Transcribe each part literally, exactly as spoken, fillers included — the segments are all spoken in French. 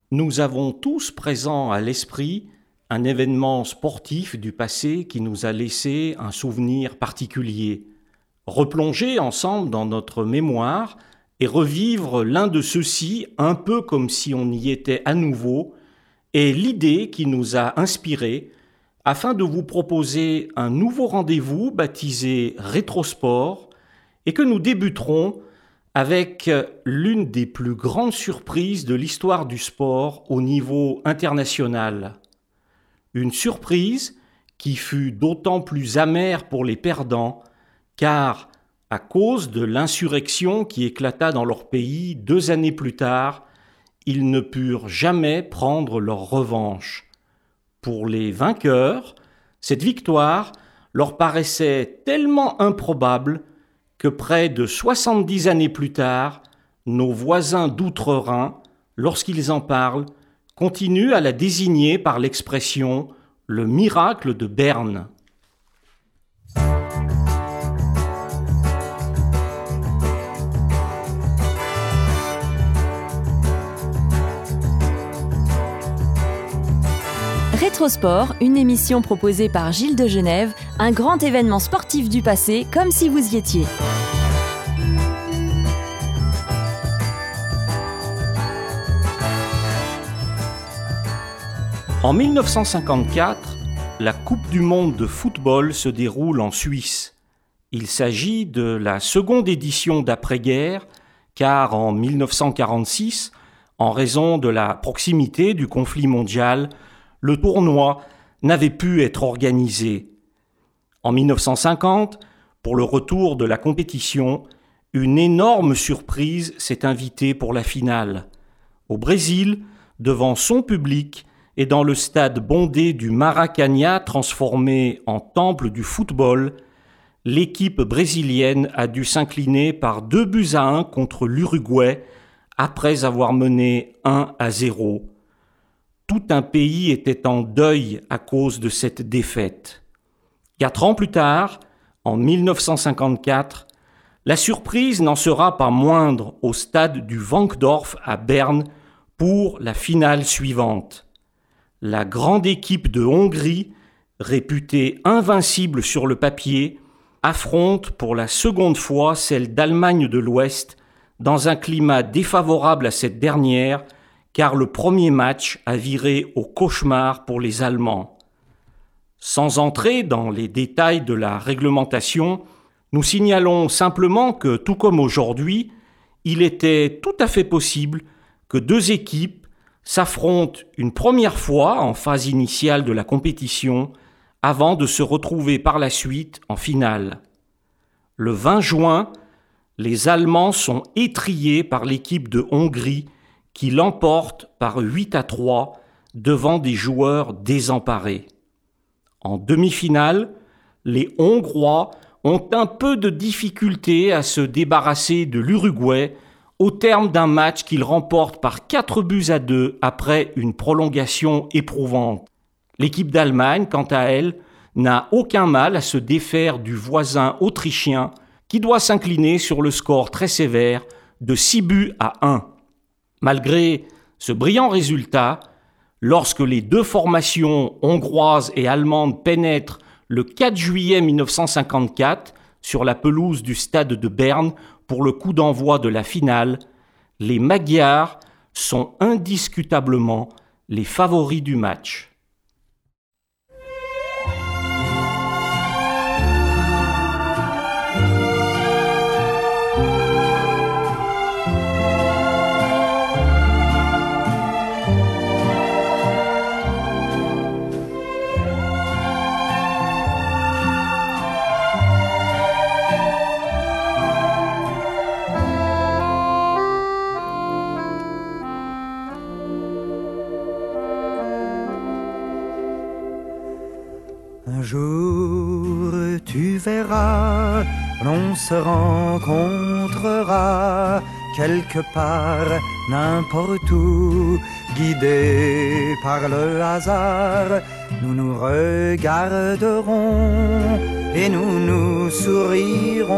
Nous avons tous présent à l'esprit un événement sportif du passé qui nous a laissé un souvenir particulier. Replonger ensemble dans notre mémoire et revivre l'un de ceux-ci un peu comme si on y était à nouveau est l'idée qui nous a inspirés afin de vous proposer un nouveau rendez-vous baptisé Rétrosport et que nous débuterons avec l'une des plus grandes surprises de l'histoire du sport au niveau international. Une surprise qui fut d'autant plus amère pour les perdants, car, à cause de l'insurrection qui éclata dans leur pays deux années plus tard, ils ne purent jamais prendre leur revanche. Pour les vainqueurs, cette victoire leur paraissait tellement improbable que près de soixante-dix années plus tard, nos voisins d'outre-Rhin, lorsqu'ils en parlent, continuent à la désigner par l'expression « le miracle de Berne ». Rétrosport, une émission proposée par Gilles de Genève, un grand événement sportif du passé, comme si vous y étiez. En mille neuf cent cinquante-quatre, la Coupe du monde de football se déroule en Suisse. Il s'agit de la seconde édition d'après-guerre, car en mille neuf cent quarante-six, en raison de la proximité du conflit mondial, le tournoi n'avait pu être organisé. En mille neuf cent cinquante, pour le retour de la compétition, une énorme surprise s'est invitée pour la finale. Au Brésil, devant son public et dans le stade bondé du Maracanã transformé en temple du football, l'équipe brésilienne a dû s'incliner par deux buts à un contre l'Uruguay après avoir mené un à zéro. Tout un pays était en deuil à cause de cette défaite. Quatre ans plus tard, en mille neuf cent cinquante-quatre, la surprise n'en sera pas moindre au stade du Wankdorf à Berne pour la finale suivante. La grande équipe de Hongrie, réputée invincible sur le papier, affronte pour la seconde fois celle d'Allemagne de l'Ouest dans un climat défavorable à cette dernière, car le premier match a viré au cauchemar pour les Allemands. Sans entrer dans les détails de la réglementation, nous signalons simplement que, tout comme aujourd'hui, il était tout à fait possible que deux équipes s'affrontent une première fois en phase initiale de la compétition avant de se retrouver par la suite en finale. Le vingt juin, les Allemands sont étrillés par l'équipe de Hongrie qui l'emporte par huit à trois devant des joueurs désemparés. En demi-finale, les Hongrois ont un peu de difficulté à se débarrasser de l'Uruguay au terme d'un match qu'ils remportent par quatre buts à deux après une prolongation éprouvante. L'équipe d'Allemagne, quant à elle, n'a aucun mal à se défaire du voisin autrichien qui doit s'incliner sur le score très sévère de six buts à un. Malgré ce brillant résultat, lorsque les deux formations hongroises et allemandes pénètrent le quatre juillet mille neuf cent cinquante-quatre sur la pelouse du stade de Berne pour le coup d'envoi de la finale, les Magyars sont indiscutablement les favoris du match. Un jour tu verras, l'on se rencontrera quelque part, n'importe où, guidés par le hasard. Nous nous regarderons et nous nous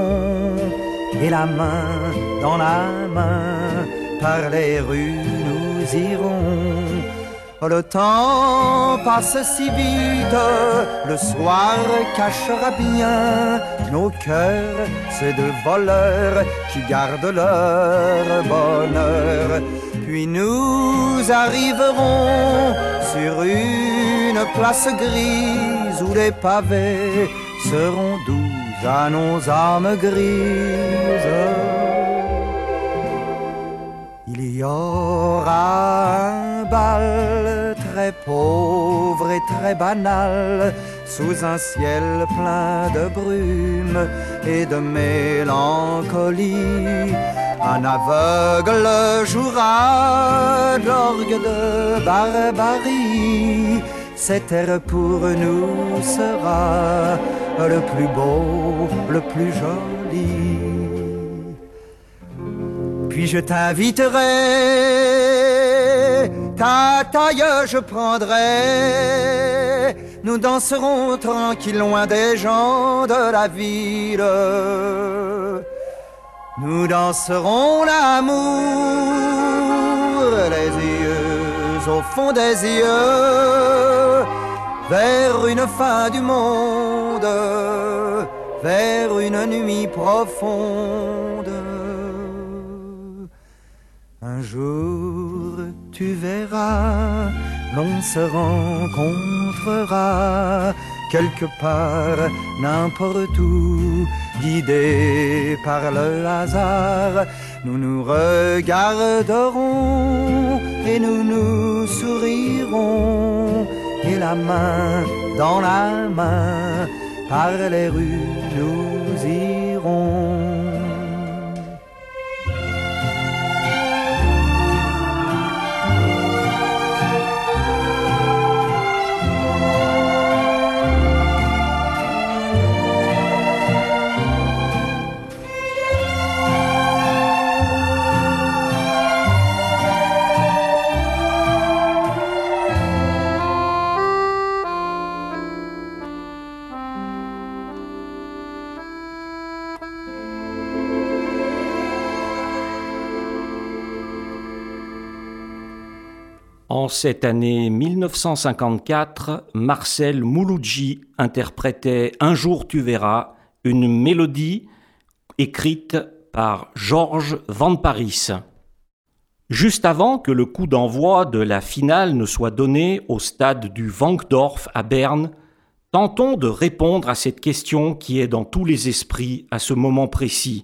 sourirons, et la main dans la main par les rues nous irons. Le temps passe si vite, le soir cachera bien nos cœurs, ces deux voleurs qui gardent leur bonheur. Puis nous arriverons sur une place grise où les pavés seront doux à nos âmes grises. Il y aura un bal très pauvre et très banal, sous un ciel plein de brume et de mélancolie. Un aveugle jouera de l'orgue de barbarie. Cet air pour nous sera le plus beau, le plus joli. Puis je t'inviterai, ta taille je prendrai. Nous danserons tranquille loin des gens de la ville. Nous danserons l'amour, les yeux au fond des yeux, vers une fin du monde, vers une nuit profonde. Un jour tu verras, l'on se rencontrera quelque part, n'importe où, guidés par le hasard. Nous nous regarderons et nous nous sourirons, et la main dans la main, par les rues nous irons. En cette année mille neuf cent cinquante-quatre, Marcel Mouloudji interprétait « Un jour tu verras », une mélodie écrite par Georges Van Parijs. Juste avant que le coup d'envoi de la finale ne soit donné au stade du Wankdorf à Berne, tentons de répondre à cette question qui est dans tous les esprits à ce moment précis.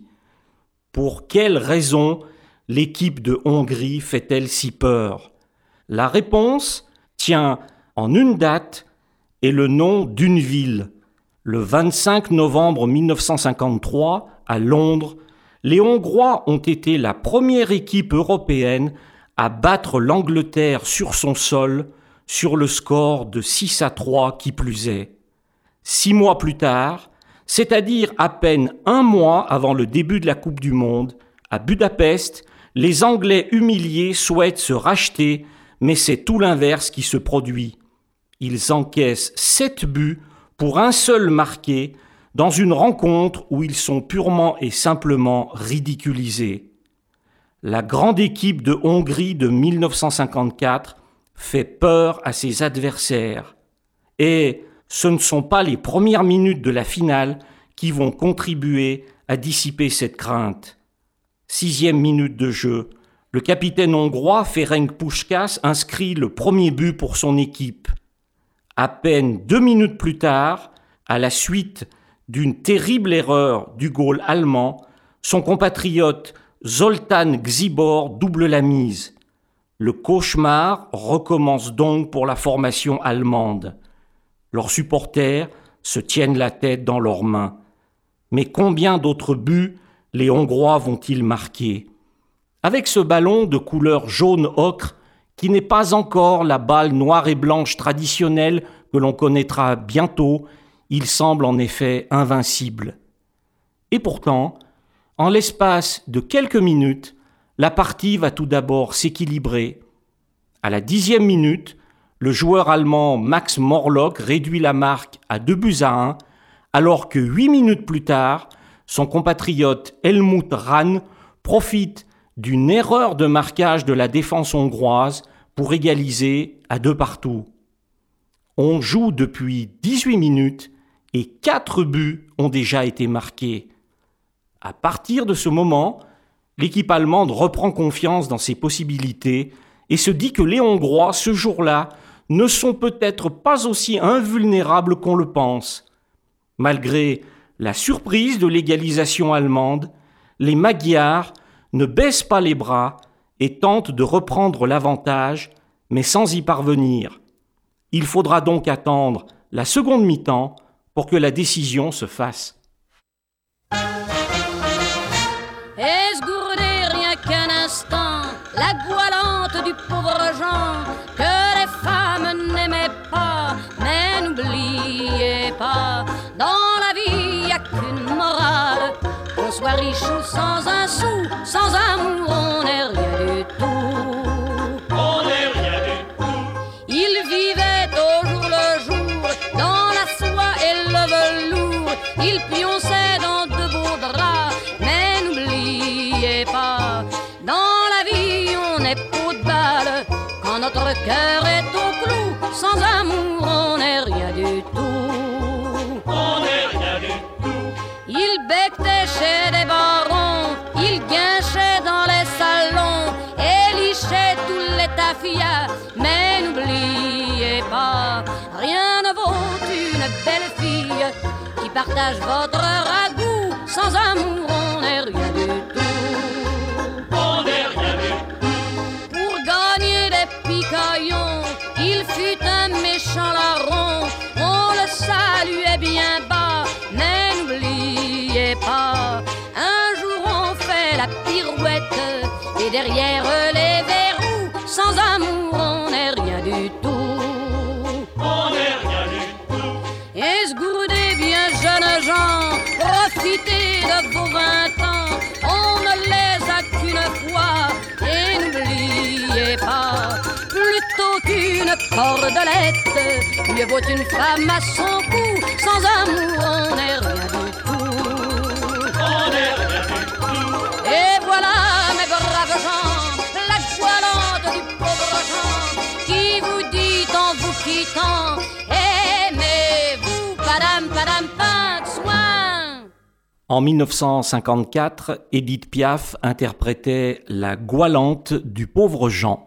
Pour quelle raison l'équipe de Hongrie fait-elle si peur ? La réponse tient en une date et le nom d'une ville. Le vingt-cinq novembre mille neuf cent cinquante-trois, à Londres, les Hongrois ont été la première équipe européenne à battre l'Angleterre sur son sol, sur le score de six à trois qui plus est. Six mois plus tard, c'est-à-dire à peine un mois avant le début de la Coupe du Monde, à Budapest, les Anglais humiliés souhaitent se racheter, mais c'est tout l'inverse qui se produit. Ils encaissent sept buts pour un seul marqué dans une rencontre où ils sont purement et simplement ridiculisés. La grande équipe de Hongrie de mille neuf cent cinquante-quatre fait peur à ses adversaires. Et ce ne sont pas les premières minutes de la finale qui vont contribuer à dissiper cette crainte. Sixième minute de jeu. Le capitaine hongrois Ferenc Puskás inscrit le premier but pour son équipe. À peine deux minutes plus tard, à la suite d'une terrible erreur du goal allemand, son compatriote Zoltán Gbibor double la mise. Le cauchemar recommence donc pour la formation allemande. Leurs supporters se tiennent la tête dans leurs mains. Mais combien d'autres buts les Hongrois vont-ils marquer ? Avec ce ballon de couleur jaune ocre, qui n'est pas encore la balle noire et blanche traditionnelle que l'on connaîtra bientôt, il semble en effet invincible. Et pourtant, en l'espace de quelques minutes, la partie va tout d'abord s'équilibrer. À la dixième minute, le joueur allemand Max Morlock réduit la marque à deux buts à un, alors que huit minutes plus tard, son compatriote Helmut Rahn profite d'une erreur de marquage de la défense hongroise pour égaliser à deux partout. On joue depuis dix-huit minutes et quatre buts ont déjà été marqués. À partir de ce moment, l'équipe allemande reprend confiance dans ses possibilités et se dit que les Hongrois, ce jour-là, ne sont peut-être pas aussi invulnérables qu'on le pense. Malgré la surprise de l'égalisation allemande, les Magyars ne baissent pas les bras et tentent de reprendre l'avantage, mais sans y parvenir. Il faudra donc attendre la seconde mi-temps pour que la décision se fasse. Esgourdez rien qu'un instant la goualante du pauvre Jean que les femmes n'aimaient pas, mais n'oubliez pas, dans la vie y a qu'une morale, qu'on soit riche ou sans un sou, sans amour on n'est rien du tout. On n'est rien du tout. Il vivait au jour le jour dans la soie et le velours, il pionçait dans de beaux draps, mais n'oubliez pas, dans la vie on est peau de balle, quand notre cœur est au clou, sans amour on n'est rien du tout. On n'est rien du tout. Il becquetait chez des barons, il guinchait dans les salons et lichait tous les tafias, mais n'oubliez pas, rien ne vaut une belle fille qui partage votre ragoût, sans amour on n'est rien du tout. On n'est rien du tout. Pour gagner des picaillons, il fut un méchant larron, on le saluait bien bas, mais n'oubliez pas, un jour on fait la pirouette et derrière les verrous, sans amour on n'est rien du tout. On n'est rien du tout. Esgourdez bien jeunes gens, profitez de vos vingt ans, on ne les a qu'une fois, et n'oubliez pas, plutôt qu'une cordelette, mieux vaut une femme à son cou, sans amour on n'est rien du tout. On n'est rien du tout. Et voilà mes braves gens, la goualante du pauvre Jean, qui vous dit en vous quittant, aimez-vous, padam, padam, pas de soin. En dix-neuf cent cinquante-quatre, Édith Piaf interprétait La Goualante du pauvre Jean.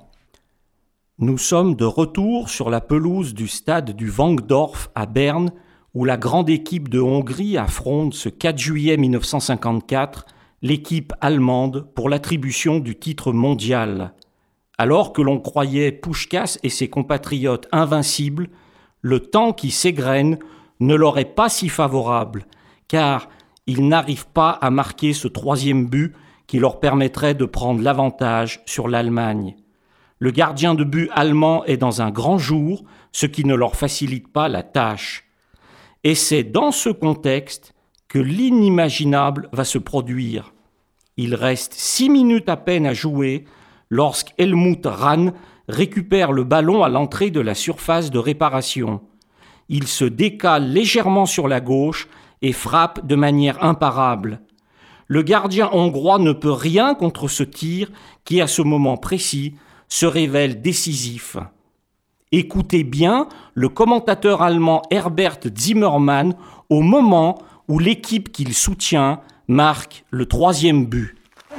Nous sommes de retour sur la pelouse du stade du Wankdorf à Berne, où la grande équipe de Hongrie affronte ce quatre juillet dix-neuf cent cinquante-quatre l'équipe allemande pour l'attribution du titre mondial. Alors que l'on croyait Puskás et ses compatriotes invincibles, le temps qui s'égrène ne leur est pas si favorable, car ils n'arrivent pas à marquer ce troisième but qui leur permettrait de prendre l'avantage sur l'Allemagne. Le gardien de but allemand est dans un grand jour, ce qui ne leur facilite pas la tâche. Et c'est dans ce contexte que l'inimaginable va se produire. Il reste six minutes à peine à jouer lorsqu'Helmut Rahn récupère le ballon à l'entrée de la surface de réparation. Il se décale légèrement sur la gauche et frappe de manière imparable. Le gardien hongrois ne peut rien contre ce tir qui, à ce moment précis, se révèle décisif. Écoutez bien le commentateur allemand Herbert Zimmermann au moment où l'équipe qu'il soutient marque le troisième but.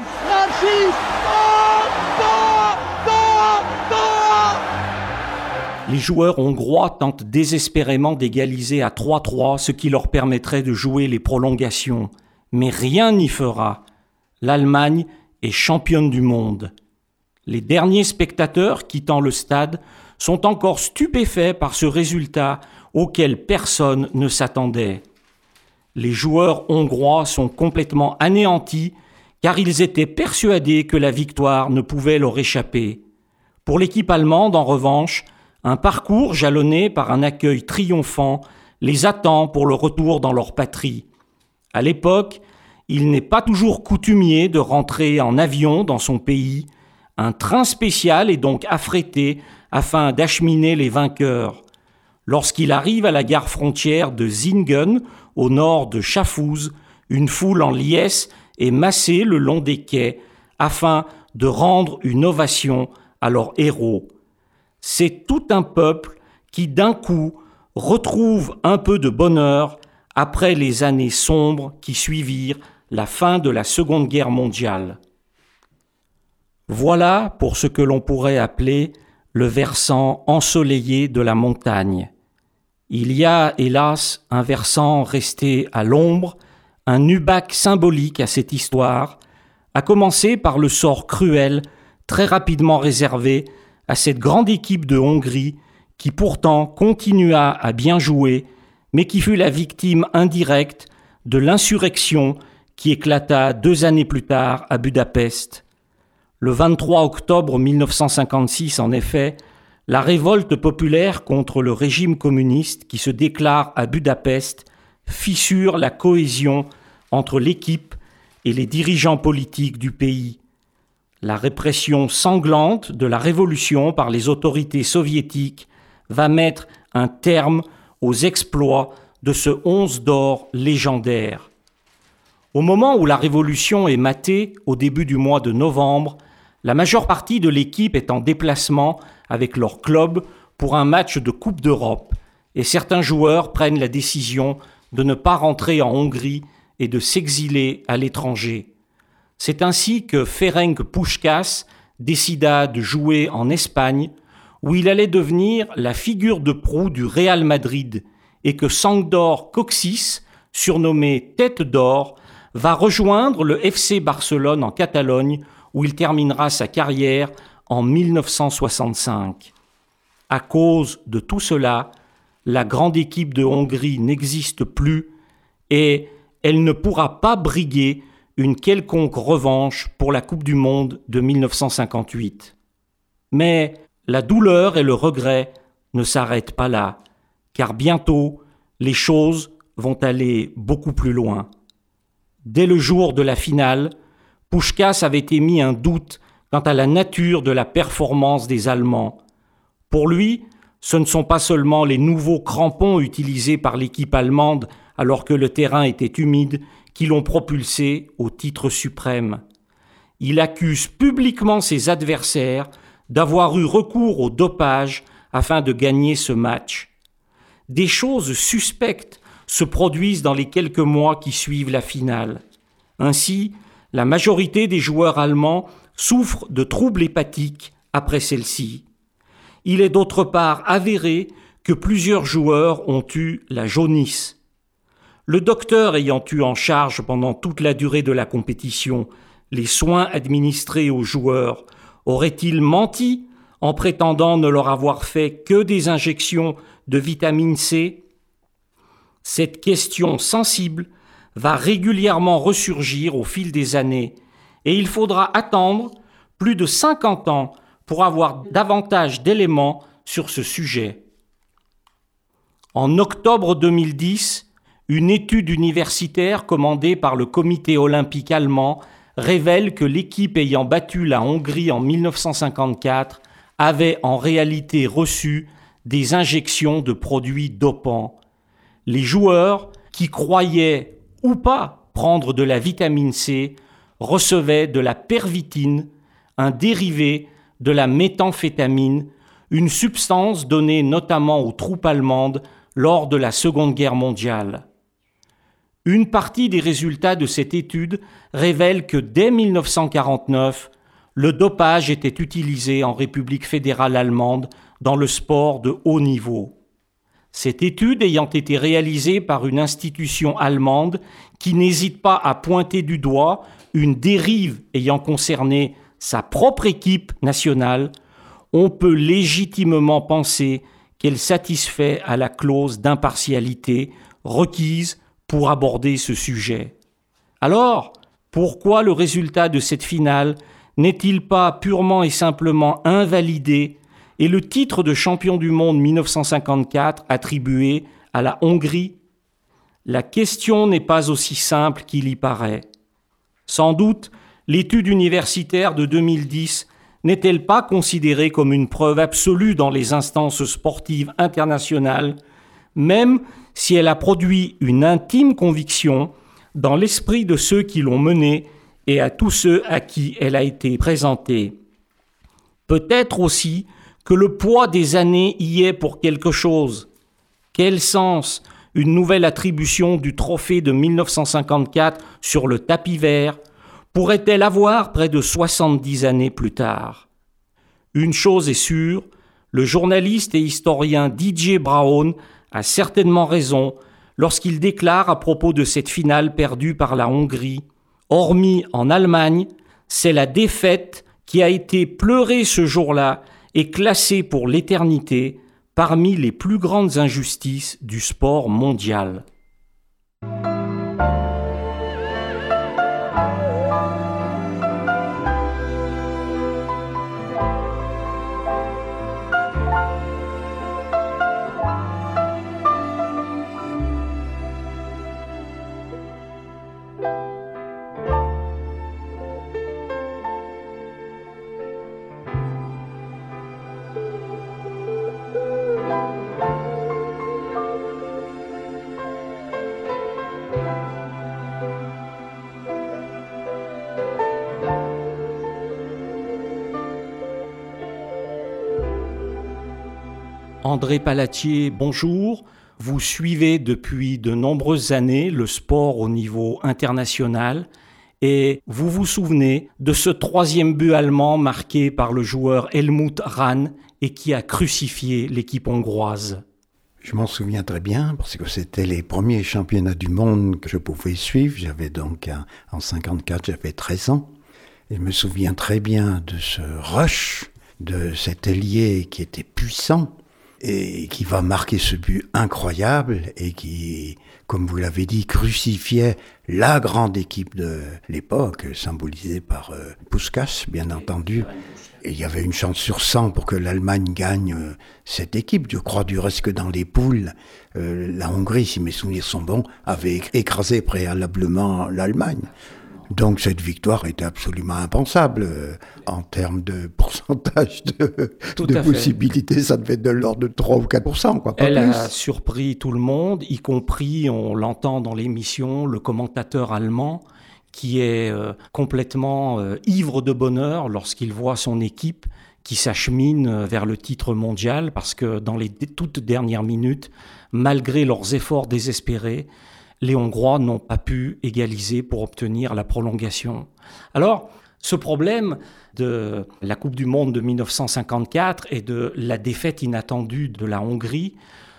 Les joueurs hongrois tentent désespérément d'égaliser à trois trois, ce qui leur permettrait de jouer les prolongations. Mais rien n'y fera. L'Allemagne est championne du monde. Les derniers spectateurs quittant le stade sont encore stupéfaits par ce résultat auquel personne ne s'attendait. Les joueurs hongrois sont complètement anéantis car ils étaient persuadés que la victoire ne pouvait leur échapper. Pour l'équipe allemande, en revanche, un parcours jalonné par un accueil triomphant les attend pour le retour dans leur patrie. À l'époque, il n'est pas toujours coutumier de rentrer en avion dans son pays. Un train spécial est donc affrété afin d'acheminer les vainqueurs. Lorsqu'il arrive à la gare frontière de Zingen, au nord de Schaffhouse, une foule en liesse est massée le long des quais, afin de rendre une ovation à leurs héros. C'est tout un peuple qui d'un coup retrouve un peu de bonheur après les années sombres qui suivirent la fin de la Seconde Guerre mondiale. Voilà pour ce que l'on pourrait appeler le versant ensoleillé de la montagne. Il y a, hélas, un versant resté à l'ombre, un nubac symbolique à cette histoire, à commencer par le sort cruel, très rapidement réservé à cette grande équipe de Hongrie qui pourtant continua à bien jouer, mais qui fut la victime indirecte de l'insurrection qui éclata deux années plus tard à Budapest. Le vingt-trois octobre mille neuf cent cinquante-six, en effet, la révolte populaire contre le régime communiste qui se déclare à Budapest fissure la cohésion entre l'équipe et les dirigeants politiques du pays. La répression sanglante de la révolution par les autorités soviétiques va mettre un terme aux exploits de ce onze d'or légendaire. Au moment où la révolution est matée, au début du mois de novembre, la majeure partie de l'équipe est en déplacement avec leur club pour un match de Coupe d'Europe et certains joueurs prennent la décision de ne pas rentrer en Hongrie et de s'exiler à l'étranger. C'est ainsi que Ferenc Puskás décida de jouer en Espagne, où il allait devenir la figure de proue du Real Madrid et que Sándor Kocsis, surnommé Tête d'Or, va rejoindre le F C Barcelone en Catalogne, où il terminera sa carrière en mille neuf cent soixante-cinq. À cause de tout cela, la grande équipe de Hongrie n'existe plus et elle ne pourra pas briguer une quelconque revanche pour la Coupe du Monde de mille neuf cent cinquante-huit. Mais la douleur et le regret ne s'arrêtent pas là, car bientôt, les choses vont aller beaucoup plus loin. Dès le jour de la finale, Puskás avait émis un doute quant à la nature de la performance des Allemands. Pour lui, ce ne sont pas seulement les nouveaux crampons utilisés par l'équipe allemande alors que le terrain était humide qui l'ont propulsé au titre suprême. Il accuse publiquement ses adversaires d'avoir eu recours au dopage afin de gagner ce match. Des choses suspectes se produisent dans les quelques mois qui suivent la finale. Ainsi, la majorité des joueurs allemands souffrent de troubles hépatiques après celle-ci. Il est d'autre part avéré que plusieurs joueurs ont eu la jaunisse. Le docteur ayant eu en charge pendant toute la durée de la compétition les soins administrés aux joueurs, aurait-il menti en prétendant ne leur avoir fait que des injections de vitamine C ? Cette question sensible va régulièrement ressurgir au fil des années et il faudra attendre plus de cinquante ans pour avoir davantage d'éléments sur ce sujet. En octobre deux mille dix, une étude universitaire commandée par le comité olympique allemand révèle que l'équipe ayant battu la Hongrie en mille neuf cent cinquante-quatre avait en réalité reçu des injections de produits dopants. Les joueurs qui croyaient ou pas prendre de la vitamine C recevaient de la pervitine, un dérivé de la méthamphétamine, une substance donnée notamment aux troupes allemandes lors de la Seconde Guerre mondiale. Une partie des résultats de cette étude révèle que dès mille neuf cent quarante-neuf, le dopage était utilisé en République fédérale allemande dans le sport de haut niveau. Cette étude ayant été réalisée par une institution allemande qui n'hésite pas à pointer du doigt une dérive ayant concerné sa propre équipe nationale, on peut légitimement penser qu'elle satisfait à la clause d'impartialité requise pour aborder ce sujet. Alors, pourquoi le résultat de cette finale n'est-il pas purement et simplement invalidé et le titre de champion du monde mille neuf cent cinquante-quatre attribué à la Hongrie ? La question n'est pas aussi simple qu'il y paraît. Sans doute, l'étude universitaire de deux mille dix n'est-elle pas considérée comme une preuve absolue dans les instances sportives internationales, même si elle a produit une intime conviction dans l'esprit de ceux qui l'ont menée et à tous ceux à qui elle a été présentée. Peut-être aussi que le poids des années y est pour quelque chose. Quel sens une nouvelle attribution du trophée de dix-neuf cent cinquante-quatre sur le tapis vert pourrait-elle avoir près de soixante-dix années plus tard? Une chose est sûre, le journaliste et historien Didier Braun a certainement raison lorsqu'il déclare à propos de cette finale perdue par la Hongrie, hormis en Allemagne, c'est la défaite qui a été pleurée ce jour-là et classée pour l'éternité parmi les plus grandes injustices du sport mondial. André Palatier, bonjour. Vous suivez depuis de nombreuses années le sport au niveau international et vous vous souvenez de ce troisième but allemand marqué par le joueur Helmut Rahn et qui a crucifié l'équipe hongroise. Je m'en souviens très bien parce que c'était les premiers championnats du monde que je pouvais suivre. J'avais donc, un, en cinquante-quatre, j'avais treize ans. Et je me souviens très bien de ce rush, de cet ailier qui était puissant et qui va marquer ce but incroyable et qui, comme vous l'avez dit, crucifiait la grande équipe de l'époque, symbolisée par euh, Puskás, bien entendu. Et il y avait une chance sur cent pour que l'Allemagne gagne euh, cette équipe. Je crois du reste que dans les poules, euh, la Hongrie, si mes souvenirs sont bons, avait écrasé préalablement l'Allemagne. Donc cette victoire était absolument impensable euh, en termes de pourcentage de, de possibilités. Ça devait être de l'ordre de trois ou quatre pour cent, quoi, pas Elle plus. a surpris tout le monde, y compris, on l'entend dans l'émission, le commentateur allemand qui est euh, complètement euh, ivre de bonheur lorsqu'il voit son équipe qui s'achemine vers le titre mondial parce que dans les toutes dernières minutes, malgré leurs efforts désespérés, les Hongrois n'ont pas pu égaliser pour obtenir la prolongation. Alors, ce problème de la Coupe du Monde de dix-neuf cent cinquante-quatre et de la défaite inattendue de la Hongrie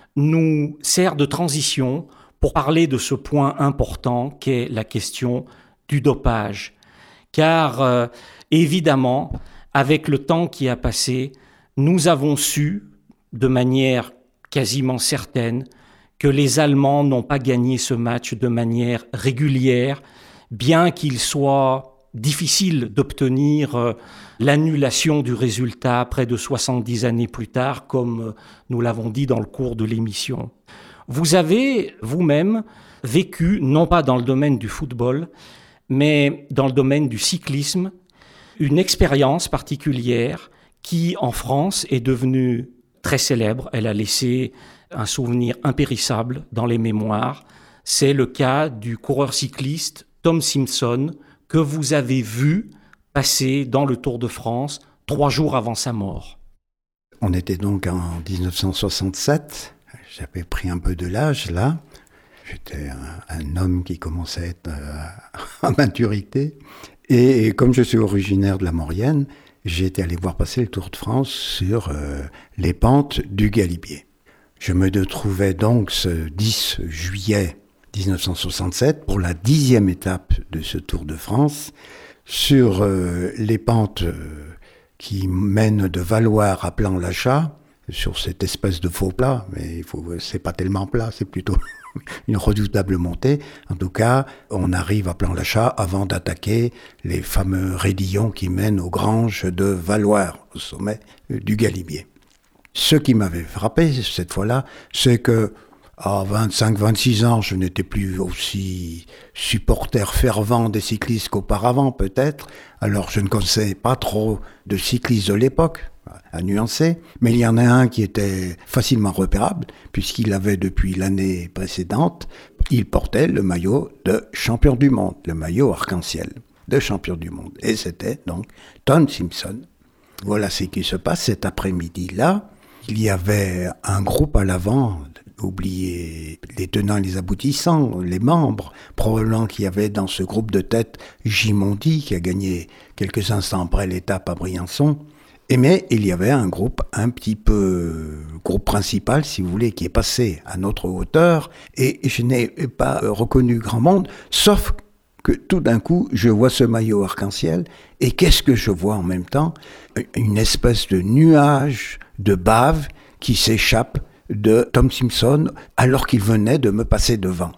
nous sert de transition pour parler de ce point important qu'est la question du dopage. Car, euh, évidemment, avec le temps qui a passé, nous avons su, de manière quasiment certaine, que les Allemands n'ont pas gagné ce match de manière régulière, bien qu'il soit difficile d'obtenir euh, l'annulation du résultat près de soixante-dix années plus tard, comme euh, nous l'avons dit dans le cours de l'émission. Vous avez vous-même vécu, non pas dans le domaine du football, mais dans le domaine du cyclisme, une expérience particulière qui, en France, est devenue très célèbre. Elle a laissé un souvenir impérissable dans les mémoires. C'est le cas du coureur cycliste Tom Simpson que vous avez vu passer dans le Tour de France trois jours avant sa mort. On était donc en dix-neuf cent soixante-sept. J'avais pris un peu de l'âge là. J'étais un, un homme qui commençait à être euh, à maturité. Et comme je suis originaire de la Maurienne, j'ai été allé voir passer le Tour de France sur euh, les pentes du Galibier. Je me trouvais donc ce dix juillet dix-neuf cent soixante-sept pour la dixième étape de ce Tour de France sur euh, les pentes euh, qui mènent de Valloire à Plan-Lachat, sur cette espèce de faux plat, mais il faut, c'est pas tellement plat, c'est plutôt une redoutable montée. En tout cas, on arrive à Plan-Lachat avant d'attaquer les fameux raidillons qui mènent aux granges de Valloire, au sommet du Galibier. Ce qui m'avait frappé cette fois-là, c'est que à vingt-cinq vingt-six ans, je n'étais plus aussi supporter fervent des cyclistes qu'auparavant, peut-être. Alors, je ne connaissais pas trop de cyclistes de l'époque, à nuancer. Mais il y en a un qui était facilement repérable, puisqu'il avait, depuis l'année précédente, il portait le maillot de champion du monde, le maillot arc-en-ciel. de champion du monde. Et c'était donc Tom Simpson. Voilà ce qui se passe cet après-midi-là. Il y avait un groupe à l'avant, oubliez les tenants et les aboutissants, les membres. Probablement qu'il y avait dans ce groupe de tête Gimondi, qui a gagné quelques instants après l'étape à Briançon. Et mais il y avait un groupe un petit peu, groupe principal si vous voulez, qui est passé à notre hauteur, et je n'ai pas reconnu grand monde, sauf que tout d'un coup, je vois ce maillot arc-en-ciel, et qu'est-ce que je vois en même temps ? Une espèce de nuage de bave qui s'échappe de Tom Simpson, alors qu'il venait de me passer devant.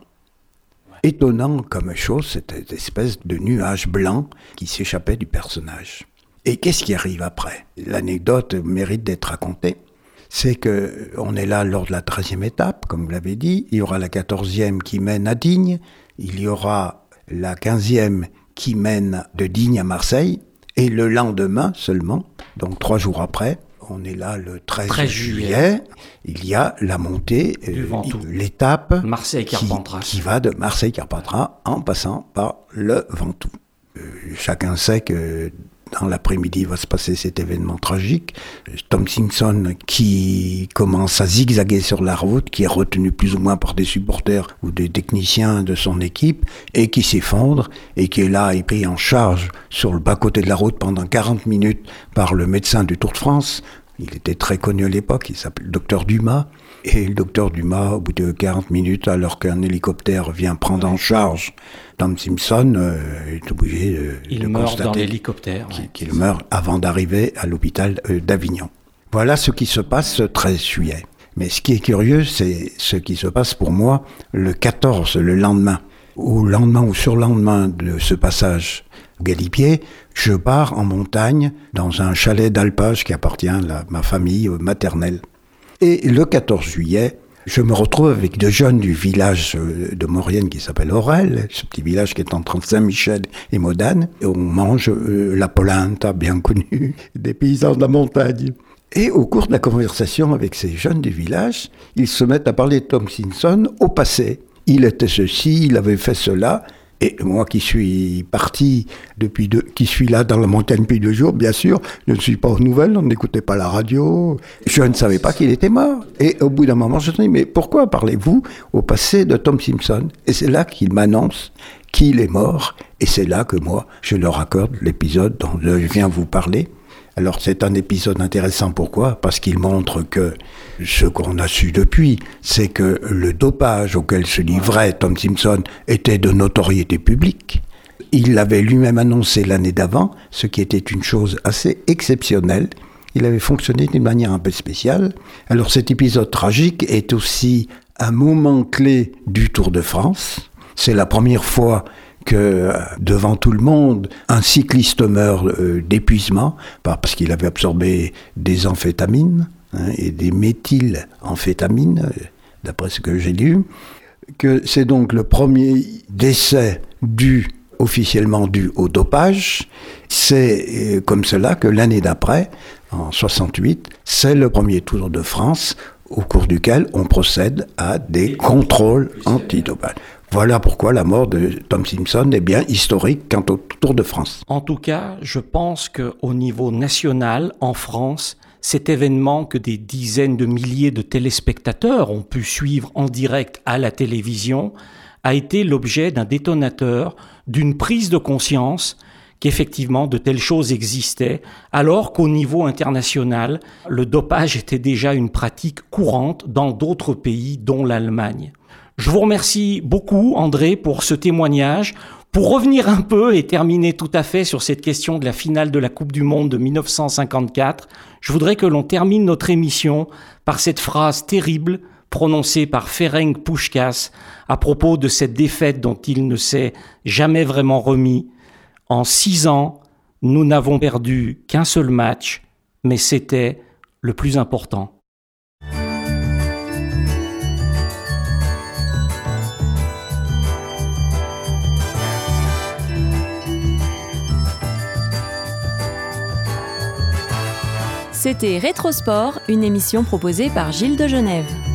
Étonnant comme chose, cette espèce de nuage blanc qui s'échappait du personnage. Et qu'est-ce qui arrive après ? L'anecdote mérite d'être racontée. C'est qu'on est là lors de la treizième étape, comme vous l'avez dit. Il y aura la quatorzième qui mène à Digne. Il y aura la quinzième qui mène de Digne à Marseille. Et le lendemain seulement, donc trois jours après, on est là le treize juillet, il y a la montée, euh, l'étape Marseille-Carpentras. Qui, qui va de Marseille-Carpentras en passant par le Ventoux. Euh, chacun sait que dans l'après-midi va se passer cet événement tragique. Tom Simpson qui commence à zigzaguer sur la route, qui est retenu plus ou moins par des supporters ou des techniciens de son équipe, et qui s'effondre, et qui est là et pris en charge sur le bas-côté de la route pendant quarante minutes par le médecin du Tour de France. Il était très connu à l'époque, il s'appelait le docteur Dumas. Et le docteur Dumas, au bout de quarante minutes, alors qu'un hélicoptère vient prendre en charge Tom Simpson, euh, est obligé de, il de meurt constater dans l'hélicoptère, qu'il, ouais. qu'il meurt avant d'arriver à l'hôpital euh, d'Avignon. Voilà ce qui se passe ce treize juillet. Mais ce qui est curieux, c'est ce qui se passe pour moi le quatorze, le lendemain. Au lendemain ou surlendemain de ce passage au Galipier, je pars en montagne dans un chalet d'alpage qui appartient à la, ma famille maternelle. Et le quatorze juillet, je me retrouve avec deux jeunes du village de Maurienne qui s'appelle Aurel, ce petit village qui est entre Saint-Michel et Modane. Et on mange euh, la polenta, bien connue, des paysans de la montagne. Et au cours de la conversation avec ces jeunes du village, ils se mettent à parler de Tom Simpson au passé. Il était ceci, il avait fait cela. Et moi qui suis parti depuis deux, qui suis là dans la montagne depuis deux jours, bien sûr, je ne suis pas aux nouvelles, on n'écoutait pas la radio, je ne savais pas qu'il était mort. Et au bout d'un moment, je me suis dit, mais pourquoi parlez-vous au passé de Tom Simpson ? Et c'est là qu'il m'annonce qu'il est mort, et c'est là que moi, je leur accorde l'épisode dont je viens vous parler. Alors c'est un épisode intéressant, pourquoi ? Parce qu'il montre que ce qu'on a su depuis, c'est que le dopage auquel se livrait Tom Simpson était de notoriété publique. Il l'avait lui-même annoncé l'année d'avant, ce qui était une chose assez exceptionnelle. Il avait fonctionné d'une manière un peu spéciale. Alors cet épisode tragique est aussi un moment clé du Tour de France. C'est la première fois que devant tout le monde, un cycliste meurt euh, d'épuisement, parce qu'il avait absorbé des amphétamines hein, et des méthylamphétamines, euh, d'après ce que j'ai lu, que c'est donc le premier décès dû, officiellement dû au dopage. C'est euh, comme cela que l'année d'après, en soixante-huit, c'est le premier Tour de France au cours duquel on procède à des contrôles antidopage. Voilà pourquoi la mort de Tom Simpson est bien historique quant au Tour de France. En tout cas, je pense qu'au niveau national, en France, cet événement que des dizaines de milliers de téléspectateurs ont pu suivre en direct à la télévision a été l'objet d'un détonateur, d'une prise de conscience qu'effectivement de telles choses existaient, alors qu'au niveau international, le dopage était déjà une pratique courante dans d'autres pays, dont l'Allemagne. Je vous remercie beaucoup, André, pour ce témoignage. Pour revenir un peu et terminer tout à fait sur cette question de la finale de la Coupe du Monde de dix-neuf cent cinquante-quatre, je voudrais que l'on termine notre émission par cette phrase terrible prononcée par Ferenc Puskás à propos de cette défaite dont il ne s'est jamais vraiment remis. En six ans, nous n'avons perdu qu'un seul match, mais c'était le plus important. C'était Rétrosport, une émission proposée par Gilles de Genève.